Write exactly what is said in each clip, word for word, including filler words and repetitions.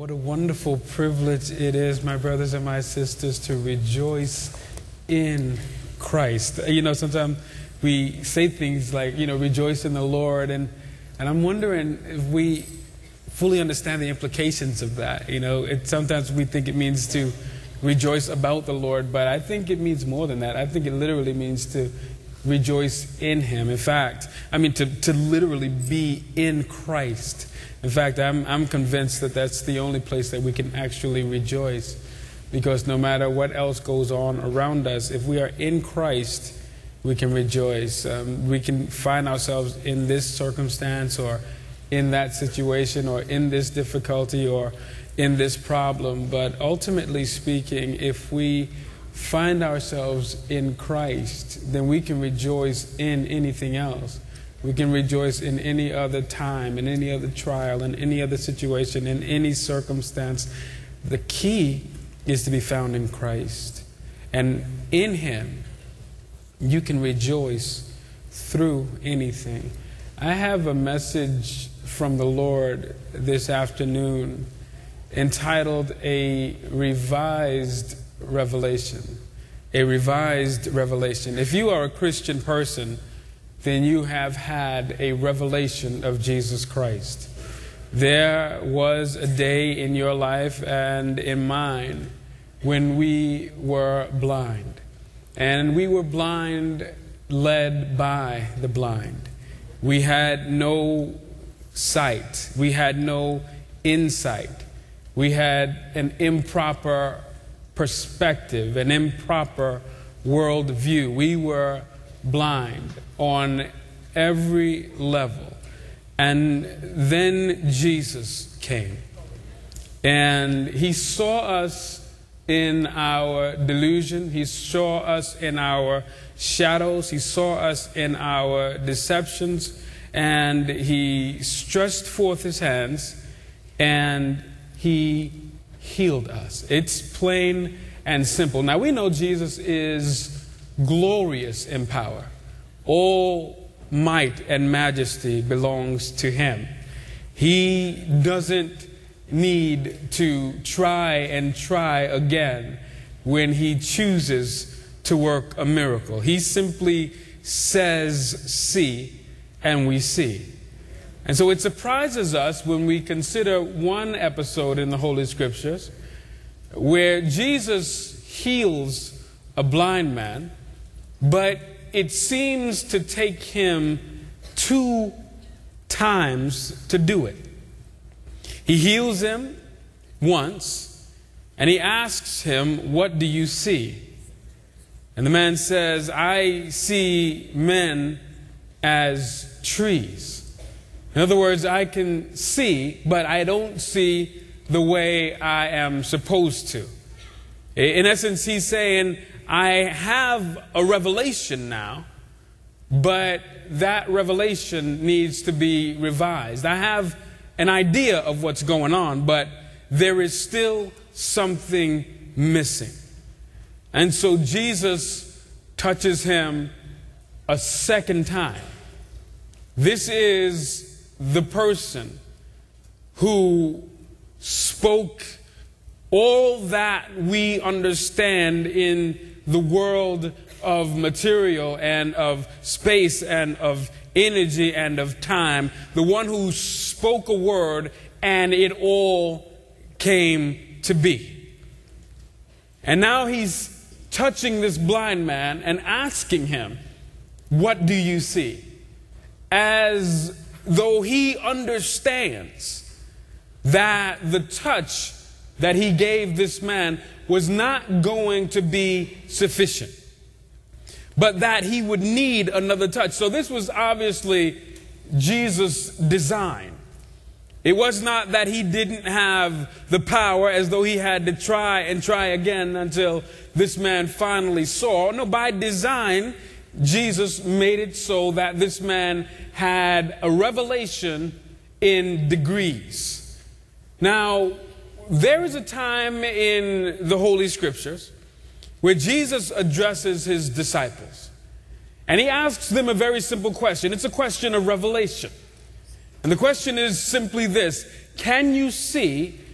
What a wonderful privilege it is, my brothers and my sisters, to rejoice in Christ. You know, sometimes we say things like, you know, rejoice in the Lord, and, and I'm wondering if we fully understand the implications of that. You know, it, sometimes we think it means to rejoice about the Lord, but I think it means more than that. I think it literally means to rejoice in Him. In fact, I mean, to, to literally be in Christ. In fact, I'm, I'm convinced that that's the only place that we can actually rejoice, because no matter what else goes on around us, if we are in Christ, we can rejoice. Um, we can find ourselves in this circumstance or in that situation or in this difficulty or in this problem. But ultimately speaking, if we find ourselves in Christ, then we can rejoice in anything else. We can rejoice in any other time, in any other trial, in any other situation, in any circumstance. The key is to be found in Christ. And in Him, you can rejoice through anything. I have a message from the Lord this afternoon entitled A Revised Revelation. A revised revelation. If you are a Christian person, then you have had a revelation of Jesus Christ. There was a day in your life and in mine when we were blind. And we were blind, led by the blind. We had no sight. We had no insight. We had an improper perspective, an improper worldview. We were blind on every level. And then Jesus came. And He saw us in our delusion. He saw us in our shadows. He saw us in our deceptions. And He stretched forth His hands and He healed us. It's plain and simple. Now we know Jesus is glorious in power. All might and majesty belongs to Him. He doesn't need to try and try again when He chooses to work a miracle. He simply says, see, and we see. And so it surprises us when we consider one episode in the Holy Scriptures where Jesus heals a blind man, but it seems to take Him two times to do it. He heals him once, and He asks him, what do you see? And the man says, I see men as trees. In other words, I can see, but I don't see the way I am supposed to. In essence, he's saying, I have a revelation now, but that revelation needs to be revised. I have an idea of what's going on, but there is still something missing. And so Jesus touches him a second time. This is the person who spoke all that we understand in the world of material and of space and of energy and of time. The one who spoke a word and it all came to be. And now He's touching this blind man and asking him, what do you see? As though he understands that the touch that He gave this man was not going to be sufficient, but that he would need another touch. So this was obviously Jesus' design. It was not that He didn't have the power, as though He had to try and try again until this man finally saw. No, by design, Jesus made it so that this man had a revelation in degrees. Now, there is a time in the Holy Scriptures where Jesus addresses His disciples. And He asks them a very simple question. It's a question of revelation. And the question is simply this: can you see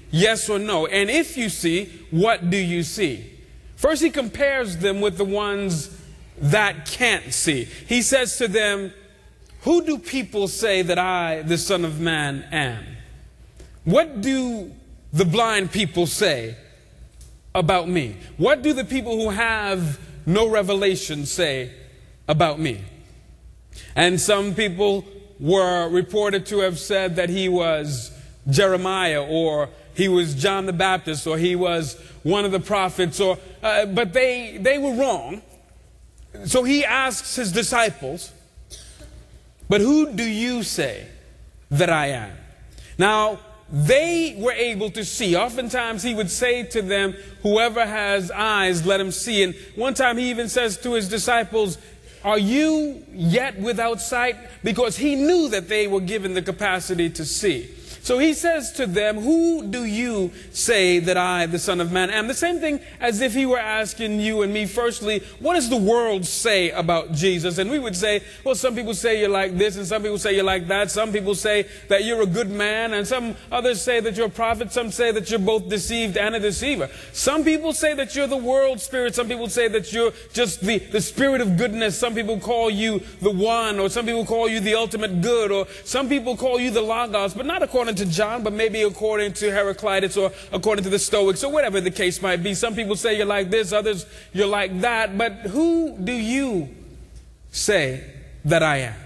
Yes or no? And if you see, what do you see? First, he compares them with the ones that can't see. He says to them, who do people say that I, the Son of Man, am? What do the blind people say about me? What do the people who have no revelation say about me? And some people were reported to have said that he was Jeremiah, or he was John the Baptist, or he was one of the prophets, or uh, but they they were wrong. So he asks his disciples, but who do you say that I am? Now, they were able to see. Oftentimes he would say to them, whoever has eyes, let him see. And one time he even says to his disciples, are you yet without sight? Because he knew that they were given the capacity to see. So he says to them, who do you say that I, the Son of Man, am? The same thing as if he were asking you and me, firstly, what does the world say about Jesus? And we would say, well, some people say you're like this, and some people say you're like that. Some people say that you're a good man, and some others say that you're a prophet. Some say that you're both deceived and a deceiver. Some people say that you're the world spirit. Some people say that you're just the, the spirit of goodness. Some people call you the one, or some people call you the ultimate good, or some people call you the Logos, but not according to John, but maybe according to Heraclitus or according to the Stoics, or whatever the case might be. Some people say you're like this, others you're like that. But who do you say that I am?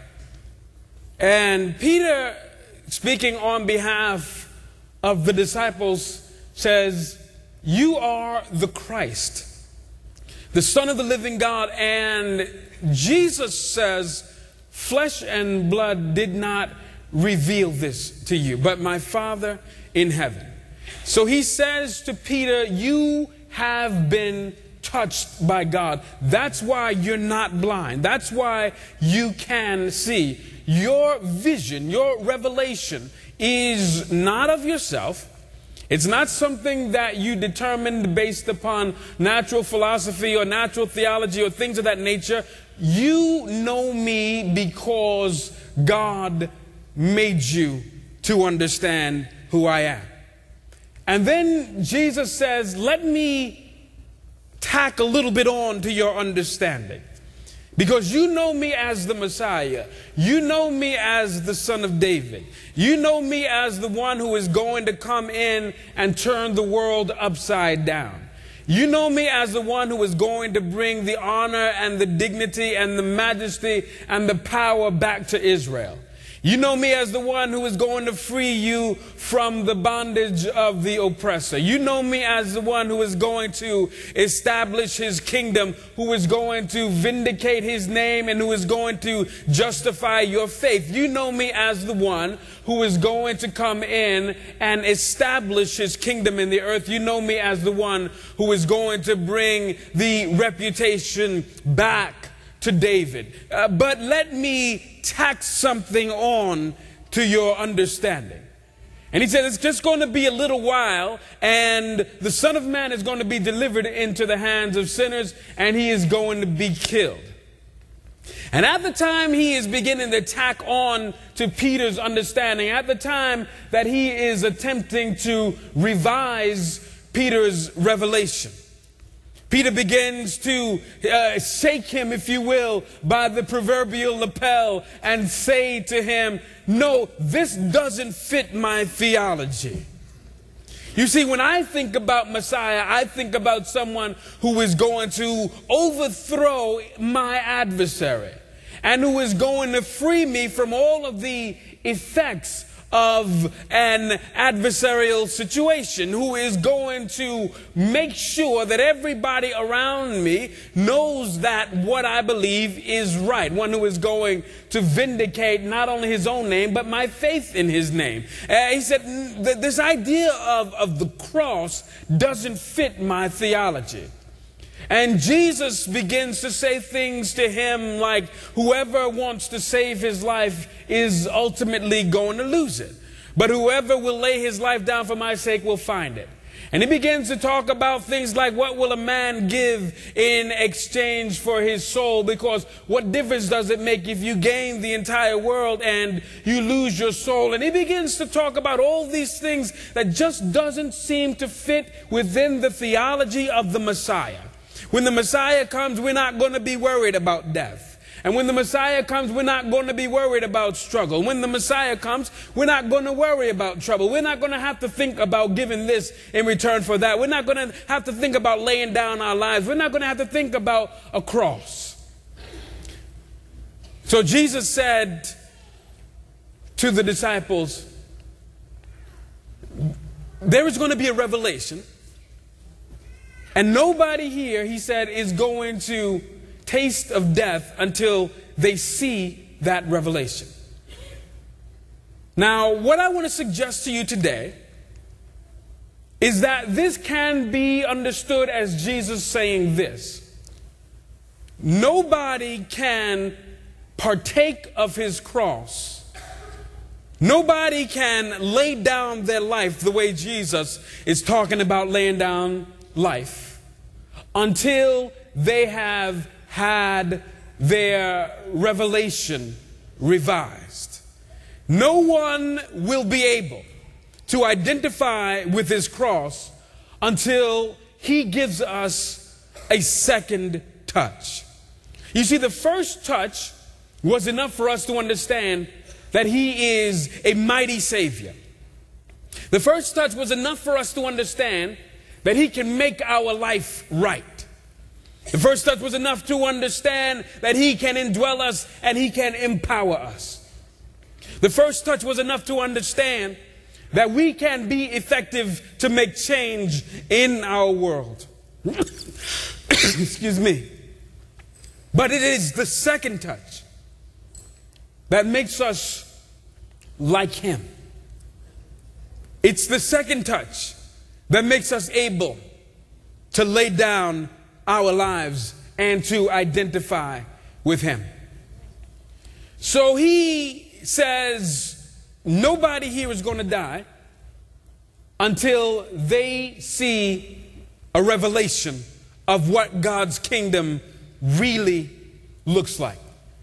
And Peter, speaking on behalf of the disciples, says, you are the Christ, the Son of the living God. And Jesus says, flesh and blood did not reveal this to you, but my Father in heaven. So he says to Peter, you have been touched by God. That's why you're not blind. That's why you can see. Your vision, your revelation is not of yourself. It's not something that you determined based upon natural philosophy or natural theology or things of that nature. You know me because God made you to understand who I am. And then Jesus says, let me tack a little bit on to your understanding. Because you know me as the Messiah. You know me as the Son of David. You know me as the one who is going to come in and turn the world upside down. You know me as the one who is going to bring the honor and the dignity and the majesty and the power back to Israel. You know me as the one who is going to free you from the bondage of the oppressor. You know me as the one who is going to establish his kingdom, who is going to vindicate his name, and who is going to justify your faith. You know me as the one who is going to come in and establish his kingdom in the earth. You know me as the one who is going to bring the reputation back to David. Uh, but let me tack something on to your understanding. And he said, it's just going to be a little while, and the Son of Man is going to be delivered into the hands of sinners, and he is going to be killed. And at the time he is beginning to tack on to Peter's understanding, at the time that he is attempting to revise Peter's revelation, Peter begins to uh, shake him, if you will, by the proverbial lapel and say to him, no, this doesn't fit my theology. You see, when I think about Messiah, I think about someone who is going to overthrow my adversary and who is going to free me from all of the effects of an adversarial situation, who is going to make sure that everybody around me knows that what I believe is right. One who is going to vindicate not only his own name, but my faith in his name. Uh, he said, this idea of, of the cross doesn't fit my theology. And Jesus begins to say things to him like, whoever wants to save his life is ultimately going to lose it. But whoever will lay his life down for my sake will find it. And he begins to talk about things like, what will a man give in exchange for his soul? Because what difference does it make if you gain the entire world and you lose your soul? And he begins to talk about all these things that just doesn't seem to fit within the theology of the Messiah. When the Messiah comes, we're not going to be worried about death. And when the Messiah comes, we're not going to be worried about struggle. When the Messiah comes, we're not going to worry about trouble. We're not going to have to think about giving this in return for that. We're not going to have to think about laying down our lives. We're not going to have to think about a cross. So Jesus said to the disciples, there is going to be a revelation. And nobody here, he said, is going to taste of death until they see that revelation. Now, what I want to suggest to you today is that this can be understood as Jesus saying this: nobody can partake of his cross. Nobody can lay down their life the way Jesus is talking about laying down life until they have had their revelation revised. No one will be able to identify with his cross until he gives us a second touch. You see, the first touch was enough for us to understand that he is a mighty Savior. The first touch was enough for us to understand that he can make our life right. The first touch was enough to understand that he can indwell us and he can empower us. The first touch was enough to understand that we can be effective to make change in our world. Excuse me. But it is the second touch that makes us like him. It's the second touch that makes us able to lay down our lives and to identify with him. So he says nobody here is going to die until they see a revelation of what God's kingdom really looks like.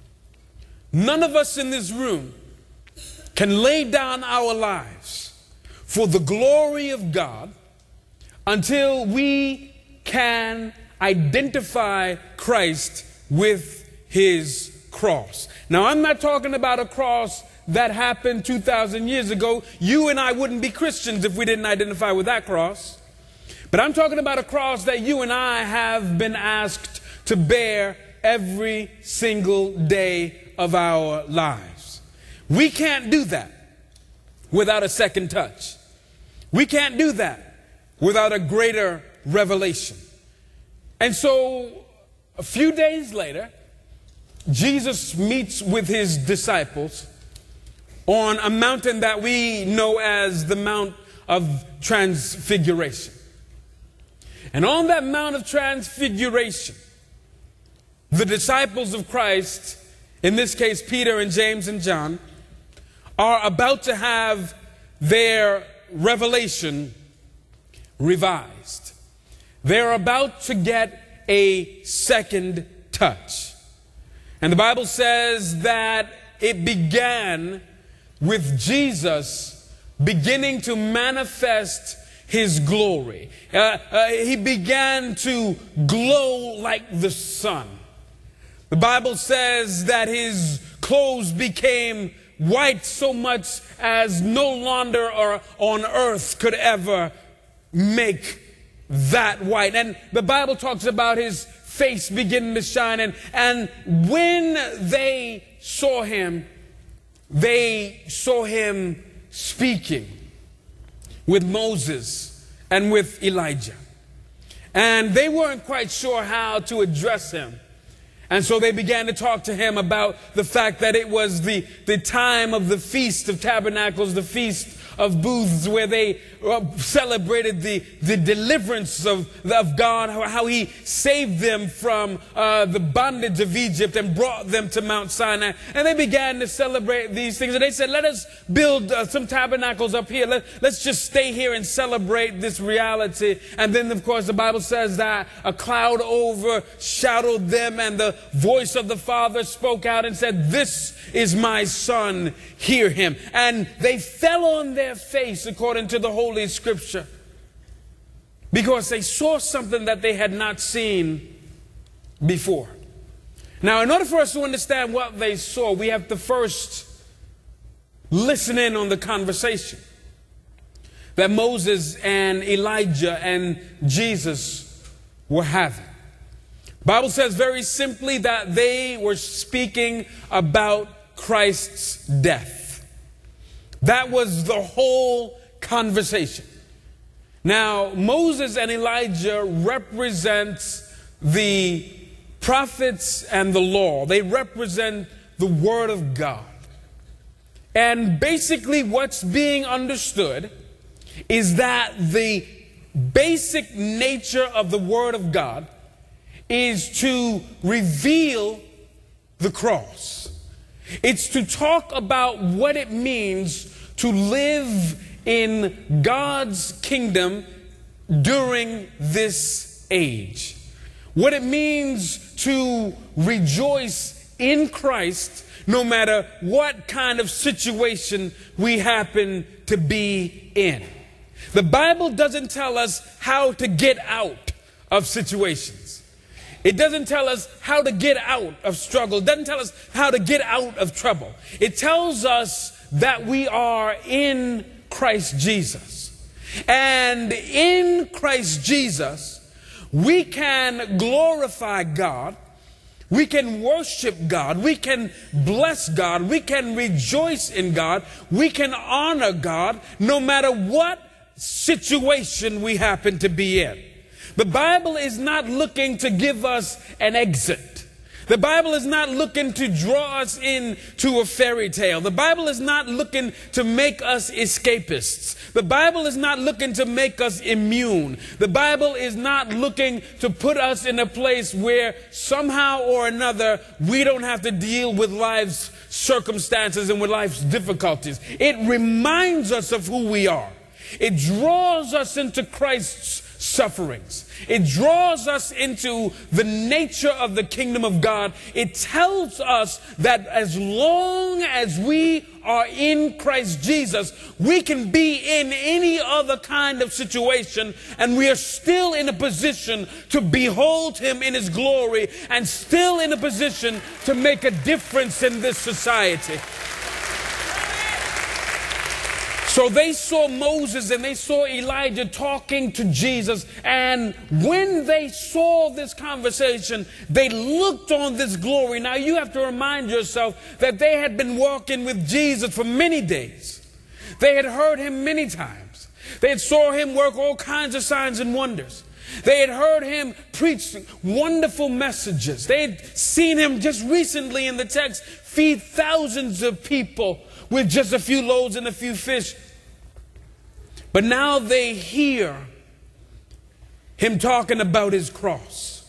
None of us in this room can lay down our lives for the glory of God until we can identify Christ with his cross. Now, I'm not talking about a cross that happened two thousand years ago. You and I wouldn't be Christians if we didn't identify with that cross. But I'm talking about a cross that you and I have been asked to bear every single day of our lives. We can't do that without a second touch. We can't do that without a greater revelation. And so a few days later, Jesus meets with his disciples on a mountain that we know as the Mount of Transfiguration. And on that Mount of Transfiguration, the disciples of Christ, in this case Peter and James and John, are about to have their revelation revised. They're about to get a second touch. And the Bible says that it began with Jesus beginning to manifest his glory. Uh, uh, he began to glow like the sun. The Bible says that his clothes became white so much as no launder or on earth could ever make that white. And the Bible talks about his face beginning to shine. And, and when they saw him, they saw him speaking with Moses and with Elijah. And they weren't quite sure how to address him. And so they began to talk to him about the fact that it was the, the time of the Feast of Tabernacles, the Feast of booths where they uh, celebrated the, the deliverance of, of God, how, how he saved them from uh, the bondage of Egypt and brought them to Mount Sinai. And they began to celebrate these things. And they said, let us build uh, some tabernacles up here. Let, let's just stay here and celebrate this reality. And then, of course, the Bible says that a cloud overshadowed them, and the voice of the Father spoke out and said, this is my Son, hear him. And they fell on their face, according to the Holy Scripture, because they saw something that they had not seen before. Now, in order for us to understand what they saw, we have to first listen in on the conversation that Moses and Elijah and Jesus were having. The Bible says very simply that they were speaking about Christ's death. That was the whole conversation. Now, Moses and Elijah represent the prophets and the law. They represent the Word of God. And basically what's being understood is that the basic nature of the Word of God is to reveal the cross. It's to talk about what it means to live in God's kingdom during this age. What it means to rejoice in Christ no matter what kind of situation we happen to be in. The Bible doesn't tell us how to get out of situations. It doesn't tell us how to get out of struggle. It doesn't tell us how to get out of trouble. It tells us that we are in Christ Jesus. And in Christ Jesus, we can glorify God. We can worship God. We can bless God. We can rejoice in God. We can honor God no matter what situation we happen to be in. The Bible is not looking to give us an exit. The Bible is not looking to draw us into a fairy tale. The Bible is not looking to make us escapists. The Bible is not looking to make us immune. The Bible is not looking to put us in a place where somehow or another we don't have to deal with life's circumstances and with life's difficulties. It reminds us of who we are. It draws us into Christ's sufferings. It draws us into the nature of the kingdom of God. It tells us that as long as we are in Christ Jesus, we can be in any other kind of situation and we are still in a position to behold him in his glory and still in a position to make a difference in this society. So they saw Moses and they saw Elijah talking to Jesus, and when they saw this conversation, they looked on this glory. Now you have to remind yourself that they had been walking with Jesus for many days. They had heard him many times. They had saw him work all kinds of signs and wonders. They had heard him preach wonderful messages. They had seen him just recently in the text feed thousands of people with just a few loaves and a few fish. But now they hear him talking about his cross.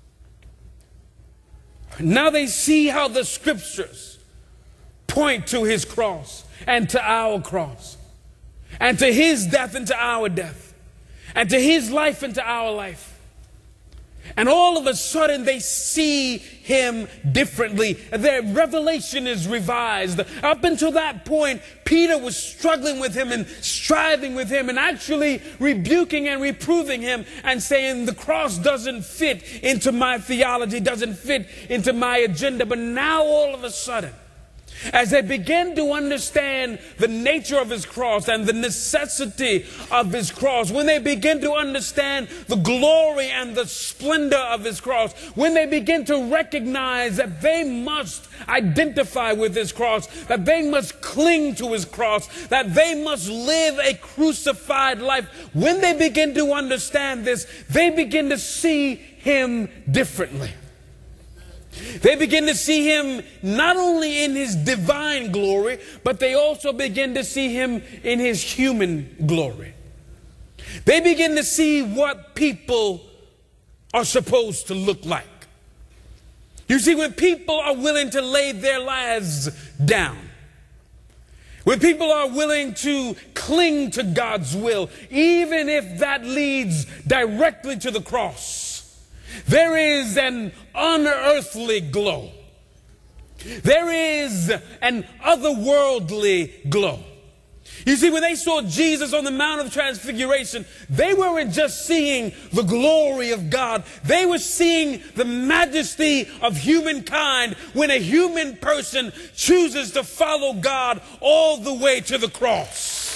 Now they see how the scriptures point to his cross and to our cross, and to his death and to our death, and to his life and to our life. And all of a sudden they see him differently. Their revelation is revised. Up until that point, Peter was struggling with him and striving with him and actually rebuking and reproving him and saying the cross doesn't fit into my theology, doesn't fit into my agenda. But now all of a sudden, as they begin to understand the nature of his cross and the necessity of his cross, when they begin to understand the glory and the splendor of his cross, when they begin to recognize that they must identify with his cross, that they must cling to his cross, that they must live a crucified life, when they begin to understand this, they begin to see him differently. They begin to see him not only in his divine glory, but they also begin to see him in his human glory. They begin to see what people are supposed to look like. You see, when people are willing to lay their lives down, when people are willing to cling to God's will, even if that leads directly to the cross, there is an unearthly glow. There is an otherworldly glow. You see, when they saw Jesus on the Mount of Transfiguration, they weren't just seeing the glory of God. They were seeing the majesty of humankind when a human person chooses to follow God all the way to the cross.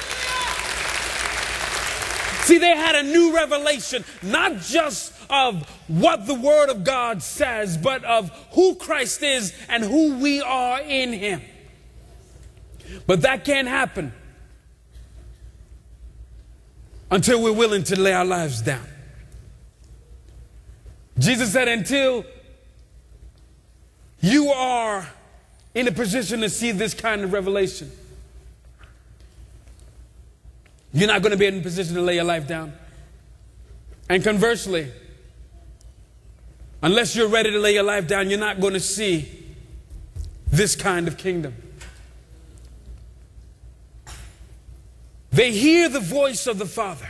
See, they had a new revelation, not just of what the Word of God says, but of who Christ is and who we are in Him. But that can't happen until we're willing to lay our lives down. Jesus said, until you are in a position to see this kind of revelation, you're not going to be in a position to lay your life down. And conversely, unless you're ready to lay your life down, you're not going to see this kind of kingdom. They hear the voice of the Father.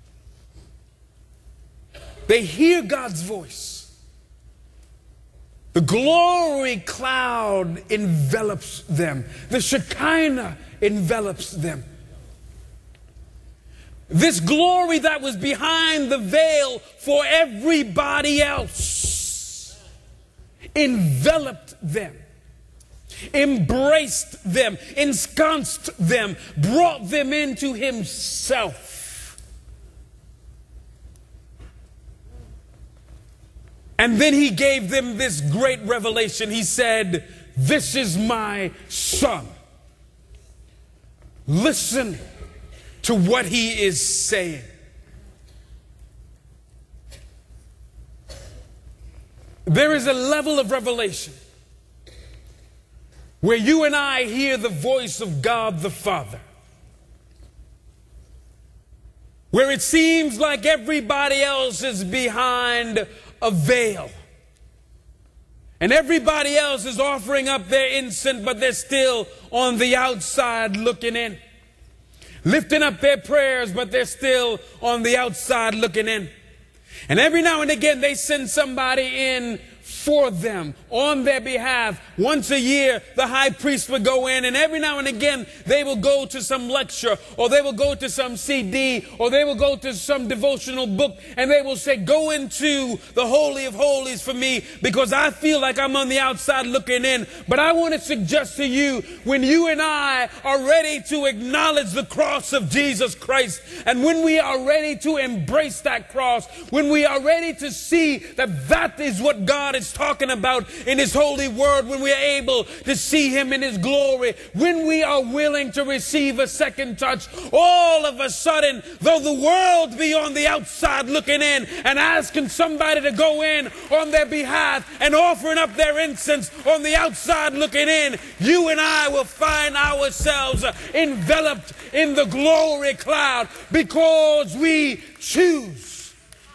They hear God's voice. The glory cloud envelops them. The Shekinah envelops them. This glory that was behind the veil for everybody else enveloped them, embraced them, ensconced them, brought them into Himself. And then He gave them this great revelation. He said, "This is my Son. Listen to what He is saying." There is a level of revelation where you and I hear the voice of God the Father, where it seems like everybody else is behind a veil, and everybody else is offering up their incense, but they're still on the outside looking in, lifting up their prayers, but they're still on the outside looking in. And every now and again they send somebody in for them, on their behalf. Once a year, the high priest would go in, and every now and again, they will go to some lecture, or they will go to some C D, or they will go to some devotional book, and they will say, "Go into the Holy of Holies for me, because I feel like I'm on the outside looking in." But I want to suggest to you, when you and I are ready to acknowledge the cross of Jesus Christ, and when we are ready to embrace that cross, when we are ready to see that that is what God is talking about in His holy word, when we are able to see Him in His glory, when we are willing to receive a second touch, all of a sudden, though the world be on the outside looking in and asking somebody to go in on their behalf and offering up their incense on the outside looking in, you and I will find ourselves enveloped in the glory cloud, because we choose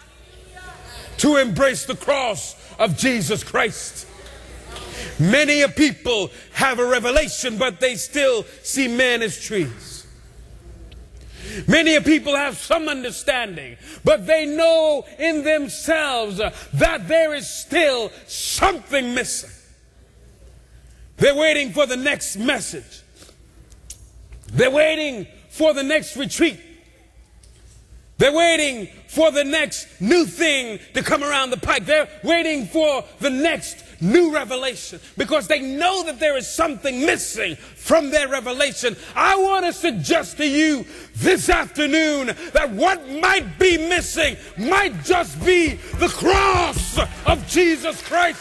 to embrace the cross of Jesus Christ. Many a people have a revelation, but they still see men as trees. Many a people have some understanding, but they know in themselves that there is still something missing. They're waiting for the next message. They're waiting for the next retreat. They're waiting for the next new thing to come around the pike. They're waiting for the next new revelation, because they know that there is something missing from their revelation. I want to suggest to you this afternoon that what might be missing might just be the cross of Jesus Christ.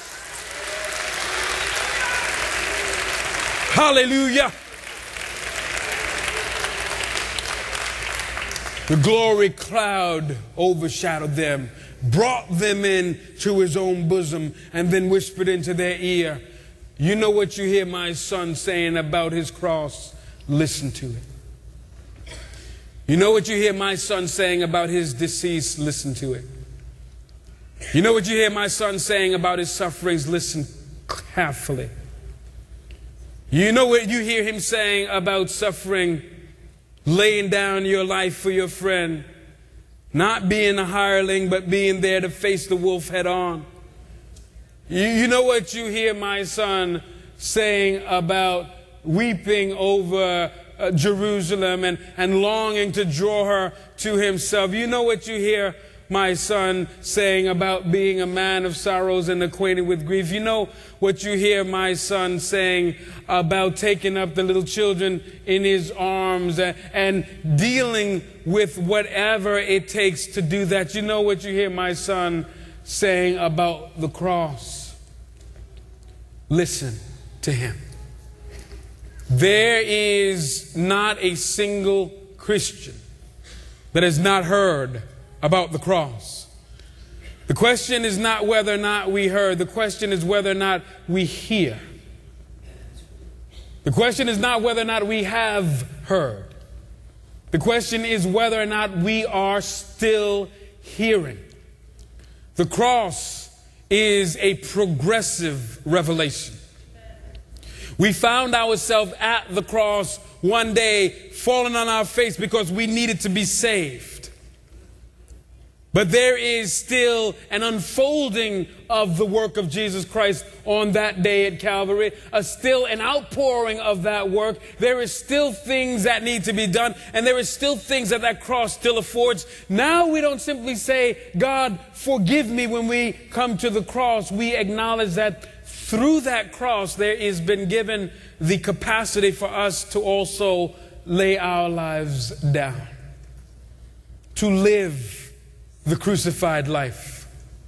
Hallelujah. The glory cloud overshadowed them. brought them in to his own bosom, and then whispered into their ear, you know what you hear my son saying about his cross? Listen to it. You know what you hear my son saying about his decease? Listen to it. You know what you hear my son saying about his sufferings? Listen carefully. You know what you hear him saying about suffering, laying down your life for your friend, not being a hireling, but being there to face the wolf head on. You, you know what you hear my son saying about weeping over uh, Jerusalem and, and longing to draw her to himself. You know what you hear my son saying about being a man of sorrows and acquainted with grief. You know what you hear my son saying about taking up the little children in his arms and, and dealing with whatever it takes to do that. You know what you hear my son saying about the cross. Listen to him. There is not a single Christian that has not heard about the cross. The question is not whether or not we heard. The question is whether or not we hear. The question is not whether or not we have heard. The question is whether or not we are still hearing. The cross is a progressive revelation. We found ourselves at the cross one day, falling on our face because we needed to be saved. But there is still an unfolding of the work of Jesus Christ on that day at Calvary, a still an outpouring of that work. There is still things that need to be done, and there is still things that that cross still affords. Now we don't simply say, God, forgive me when we come to the cross. We acknowledge that through that cross there is been given the capacity for us to also lay our lives down, to live the crucified life.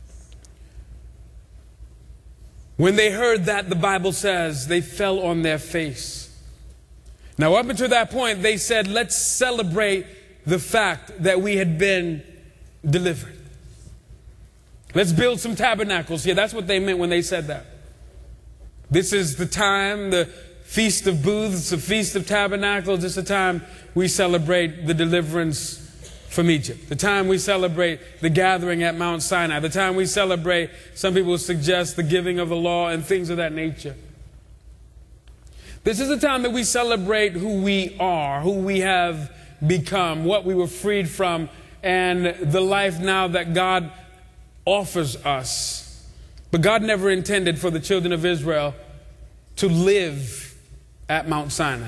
When they heard that, the Bible says, they fell on their face. Now, up until that point, they said, let's celebrate the fact that we had been delivered. Let's build some tabernacles. Yeah, that's what they meant when they said that. This is the time, the Feast of Booths, the Feast of Tabernacles. It's the time we celebrate the deliverance from Egypt. The time we celebrate the gathering at Mount Sinai. The time we celebrate, some people suggest, the giving of the law and things of that nature. This is the time that we celebrate who we are, who we have become, what we were freed from, and the life now that God offers us. But God never intended for the children of Israel to live at Mount Sinai.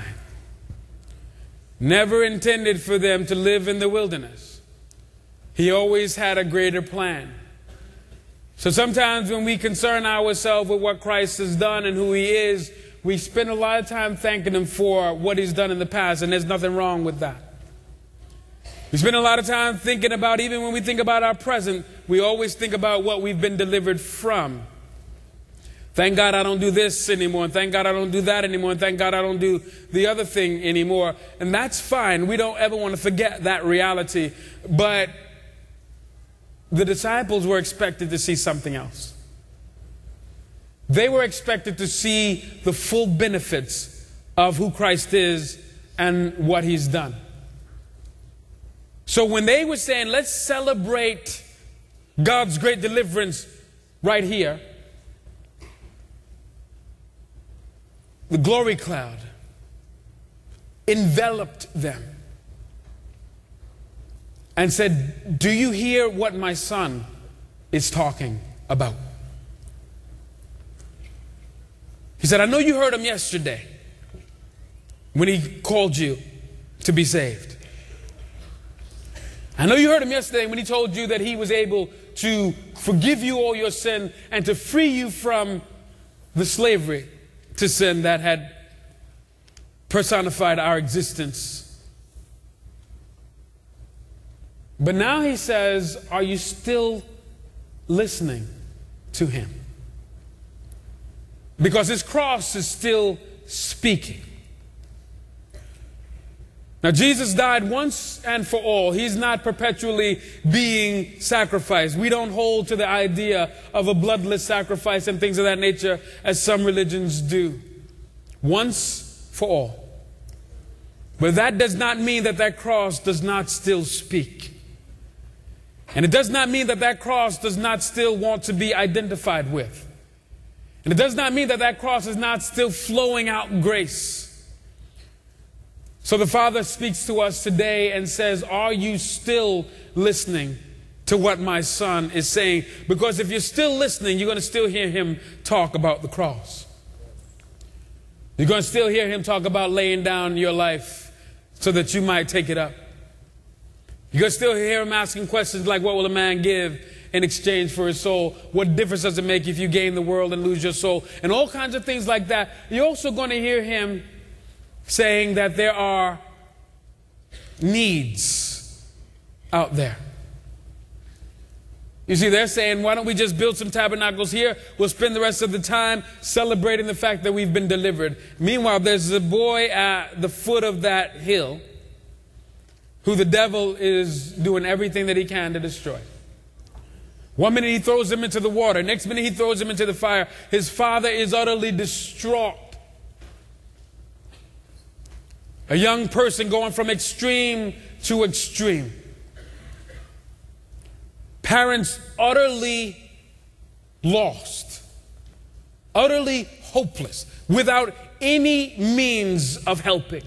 Never intended for them to live in the wilderness. He always had a greater plan. So sometimes when we concern ourselves with what Christ has done and who he is, we spend a lot of time thanking him for what he's done in the past, and there's nothing wrong with that. We spend a lot of time thinking about, even when we think about our present, we always think about what we've been delivered from. Thank God I don't do this anymore, and thank God I don't do that anymore, and thank God I don't do the other thing anymore. And that's fine. We don't ever want to forget that reality. But the disciples were expected to see something else. They were expected to see the full benefits of who Christ is and what he's done. So when they were saying, let's celebrate God's great deliverance right here, the glory cloud enveloped them and said, do you hear what my son is talking about? He said, I know you heard him yesterday when he called you to be saved. I know you heard him yesterday when he told you that he was able to forgive you all your sin and to free you from the slavery to sin that had personified our existence. But now he says, are you still listening to him? Because his cross is still speaking. Now, Jesus died once and for all. He's not perpetually being sacrificed. We don't hold to the idea of a bloodless sacrifice and things of that nature as some religions do. Once for all. But that does not mean that that cross does not still speak. And it does not mean that that cross does not still want to be identified with. And it does not mean that that cross is not still flowing out grace. So the Father speaks to us today and says, are you still listening to what my Son is saying? Because if you're still listening, you're going to still hear him talk about the cross. You're going to still hear him talk about laying down your life so that you might take it up. You're going to still hear him asking questions like, what will a man give in exchange for his soul? What difference does it make if you gain the world and lose your soul? And all kinds of things like that. You're also going to hear him saying that there are needs out there. You see, they're saying, why don't we just build some tabernacles here? We'll spend the rest of the time celebrating the fact that we've been delivered. Meanwhile, there's a boy at the foot of that hill who the devil is doing everything that he can to destroy. One minute he throws him into the water. Next minute he throws him into the fire. His father is utterly distraught. A young person going from extreme to extreme. Parents utterly lost. Utterly hopeless. Without any means of helping.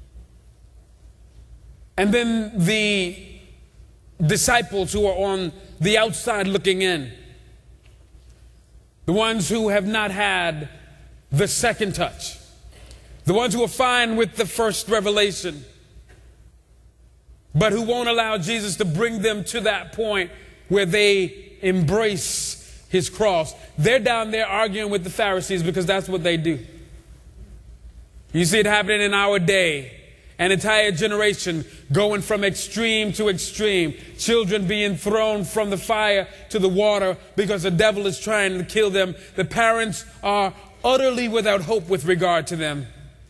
And then the disciples who are on the outside looking in. The ones who have not had the second touch. The ones who are fine with the first revelation, but who won't allow Jesus to bring them to that point where they embrace his cross. They're down there arguing with the Pharisees because that's what they do. You see it happening in our day. An entire generation going from extreme to extreme. Children being thrown from the fire to the water because the devil is trying to kill them. The parents are utterly without hope with regard to them.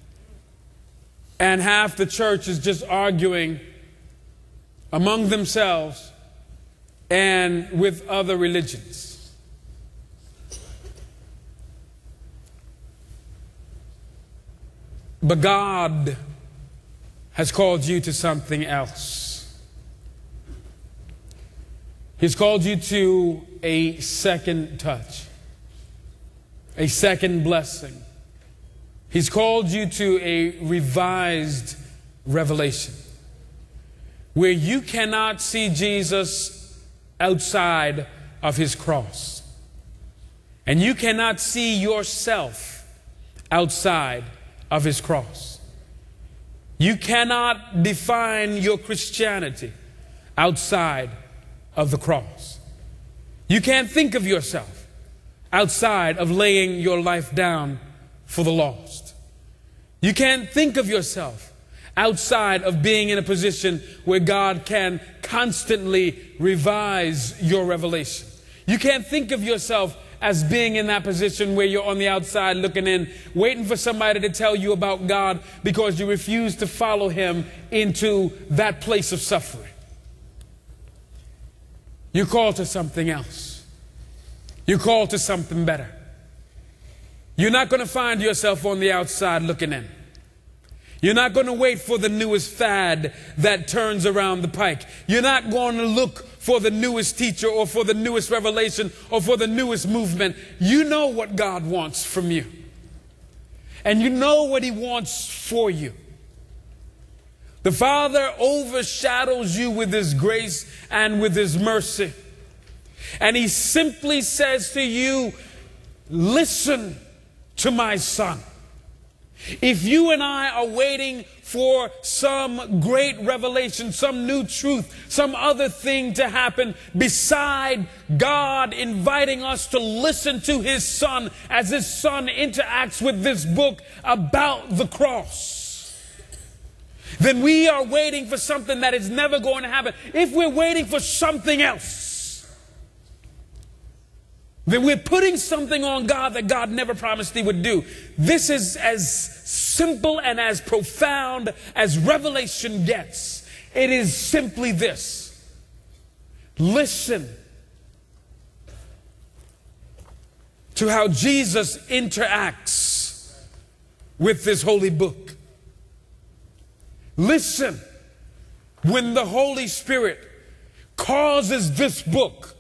And half the church is just arguing among themselves and with other religions. But God has called you to something else. He's called you to a second touch, a second blessing. He's called you to a revised revelation where you cannot see Jesus outside of his cross. And you cannot see yourself outside of his cross. You cannot define your Christianity outside of the cross. You can't think of yourself outside of laying your life down for the lost. You can't think of yourself outside of being in a position where God can constantly revise your revelation. You can't think of yourself as being in that position where you're on the outside looking in, waiting for somebody to tell you about God because you refuse to follow him into that place of suffering. You're called to something else. You're called to something better. You're not going to find yourself on the outside looking in. You're not going to wait for the newest fad that turns around the pike. You're not going to look for the newest teacher or for the newest revelation or for the newest movement. You know what God wants from you. And you know what he wants for you. The Father overshadows you with his grace and with his mercy. And he simply says to you, listen to my son. If you and I are waiting for some great revelation, some new truth, some other thing to happen beside God inviting us to listen to his son as his son interacts with this book about the cross, then we are waiting for something that is never going to happen. If we're waiting for something else, That we're putting something on God that God never promised He would do. This is as simple and as profound as revelation gets. It is simply this. Listen to how Jesus interacts with this holy book. Listen when the Holy Spirit causes this book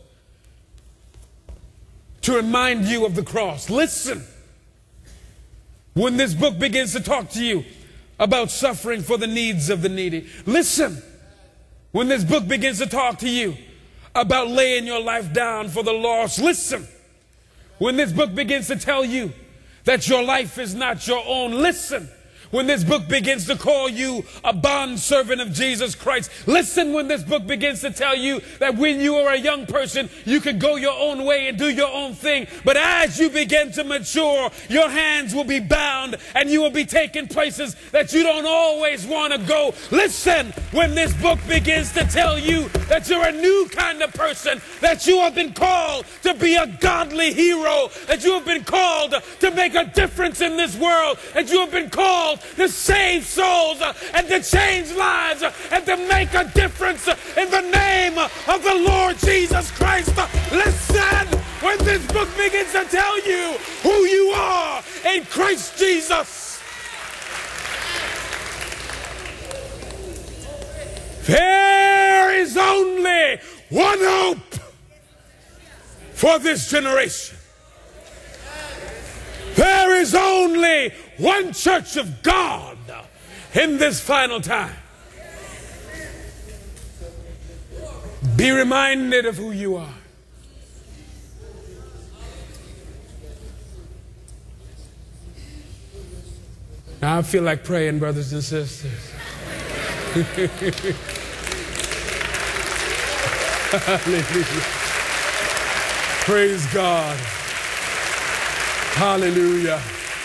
to remind you of the cross. Listen when this book begins to talk to you about suffering for the needs of the needy. Listen when this book begins to talk to you about laying your life down for the lost. Listen when this book begins to tell you that your life is not your own. Listen when this book begins to call you a bondservant of Jesus Christ. Listen when this book begins to tell you that when you are a young person, you can go your own way and do your own thing. But as you begin to mature, your hands will be bound and you will be taken places that you don't always want to go. Listen when this book begins to tell you that you're a new kind of person, that you have been called to be a godly hero, that you have been called to make a difference in this world, that you have been called to save souls uh, and to change lives uh, and to make a difference uh, in the name uh, of the Lord Jesus Christ. Uh, listen when this book begins to tell you who you are in Christ Jesus. There is only one hope for this generation. There is only one church of God in this final time. Be reminded of who you are. Now I feel like praying, brothers and sisters. Hallelujah. Praise God. Hallelujah.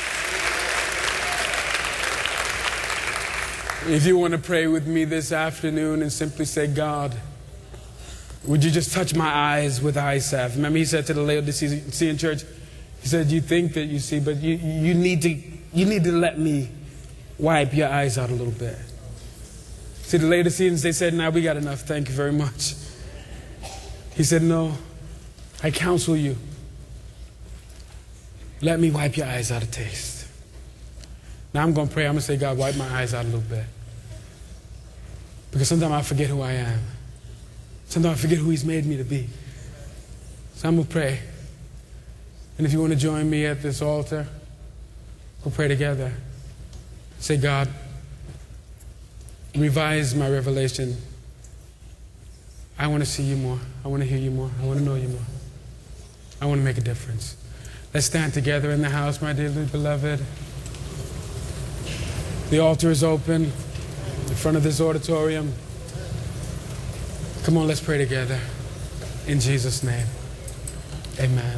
If you want to pray with me this afternoon and simply say, God, would you just touch my eyes with eye salve? Remember he said to the Laodicean church, he said, you think that you see, but you, you, need to, you need to let me wipe your eyes out a little bit. See, the Laodiceans, they said, now we got enough, thank you very much. He said, no, I counsel you. Let me wipe your eyes out a taste. Now I'm going to pray. I'm going to say, God, wipe my eyes out a little bit. Because sometimes I forget who I am. Sometimes I forget who He's made me to be. So I'm going to pray. And if you want to join me at this altar, we'll pray together. Say, God, revise my revelation. I want to see you more. I want to hear you more. I want to know you more. I want to make a difference. Let's stand together in the house, my dearly beloved. The altar is open in front of this auditorium. Come on, let's pray together. In Jesus' name, amen.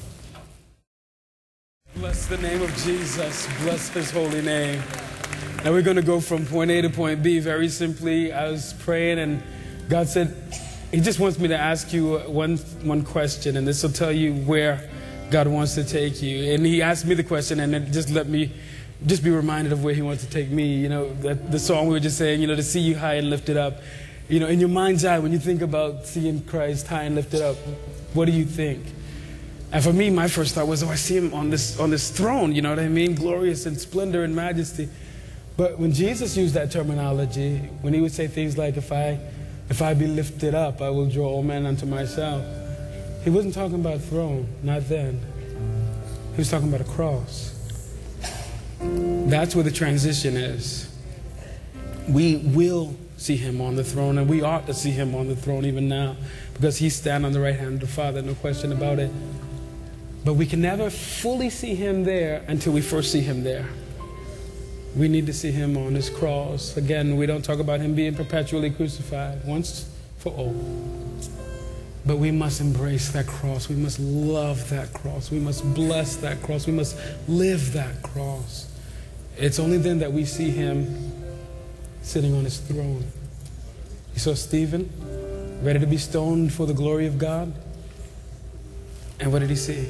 Bless the name of Jesus. Bless His holy name. Now we're going to go from point A to point B very simply. I was praying and God said, He just wants me to ask you one, one question, and this will tell you where God wants to take you. And He asked me the question, and it just let me just be reminded of where He wants to take me. You know, that the song we were just saying, you know, to see you high and lifted up. You know, in your mind's eye, when you think about seeing Christ high and lifted up, what do you think? And for me, my first thought was, oh, I see Him on this, on this throne, you know what I mean? Glorious in splendor and majesty. But when Jesus used that terminology, when He would say things like, if I, if I be lifted up, I will draw all men unto myself. He wasn't talking about a throne, not then. He was talking about a cross. That's where the transition is. We will see Him on the throne, and we ought to see Him on the throne even now, because He's standing on the right hand of the Father, no question about it. But we can never fully see Him there until we first see Him there. We need to see Him on His cross. Again, we don't talk about Him being perpetually crucified, once for all. But we must embrace that cross. We must love that cross. We must bless that cross. We must live that cross. It's only then that we see Him sitting on His throne. You saw Stephen, ready to be stoned for the glory of God. And what did he see?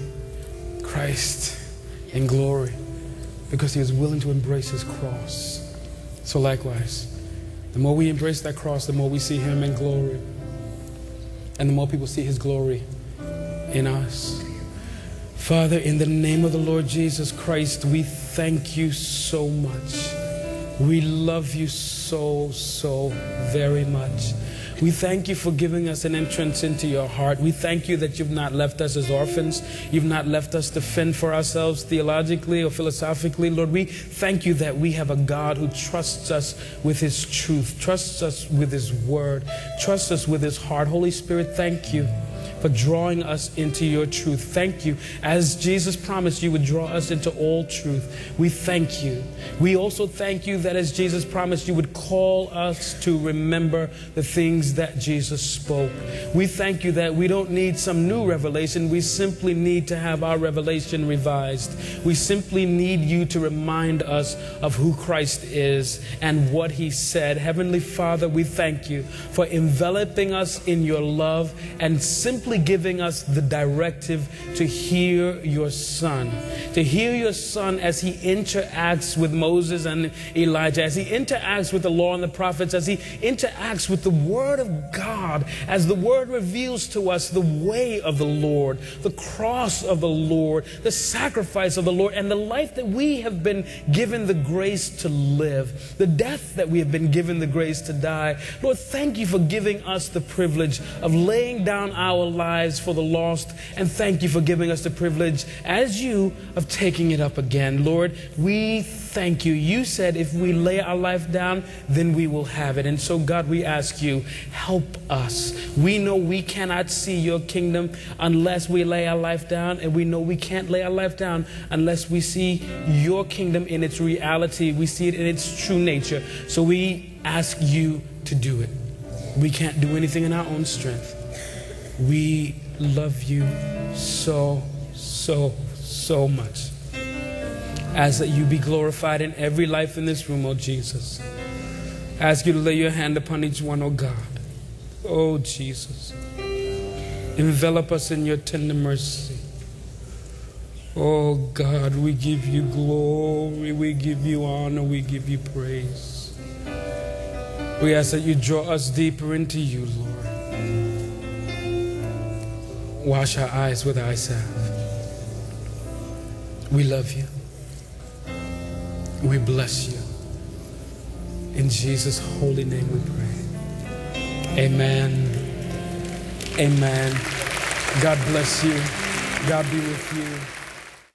Christ in glory, because he was willing to embrace his cross. So likewise, the more we embrace that cross, the more we see him in glory. And the more people see his glory in us. Father, in the name of the Lord Jesus Christ, we thank you so much. We love you so, so very much. We thank you for giving us an entrance into your heart. We thank you that you've not left us as orphans. You've not left us to fend for ourselves theologically or philosophically. Lord, we thank you that we have a God who trusts us with his truth, trusts us with his word, trusts us with his heart. Holy Spirit, thank you for drawing us into your truth. Thank you. As Jesus promised you would draw us into all truth, we thank you. We also thank you that as Jesus promised you would call us to remember the things that Jesus spoke. We thank you that we don't need some new revelation. We simply need to have our revelation revised. We simply need you to remind us of who Christ is and what he said. Heavenly Father, we thank you for enveloping us in your love and simply giving us the directive to hear your Son, to hear your Son as he interacts with Moses and Elijah, as he interacts with the law and the prophets, as he interacts with the Word of God, as the Word reveals to us the way of the Lord, the cross of the Lord, the sacrifice of the Lord, and the life that we have been given the grace to live, the death that we have been given the grace to die. Lord, thank you for giving us the privilege of laying down our lives lives for the lost, and thank you for giving us the privilege, as you, of taking it up again. Lord, we thank you. You said if we lay our life down, then we will have it. And so, God, we ask you, help us. We know we cannot see your kingdom unless we lay our life down, and we know we can't lay our life down unless we see your kingdom in its reality. We see it in its true nature. So we ask you to do it. We can't do anything in our own strength. We love you so, so, so much. Ask that you be glorified in every life in this room, oh Jesus. Ask you to lay your hand upon each one, oh God. Oh Jesus. Envelop us in your tender mercy. Oh God, we give you glory, we give you honor, we give you praise. We ask that you draw us deeper into you, Lord. Wash our eyes with eye salve. We love you. We bless you. In Jesus' holy name we pray. Amen. Amen. God bless you. God be with you.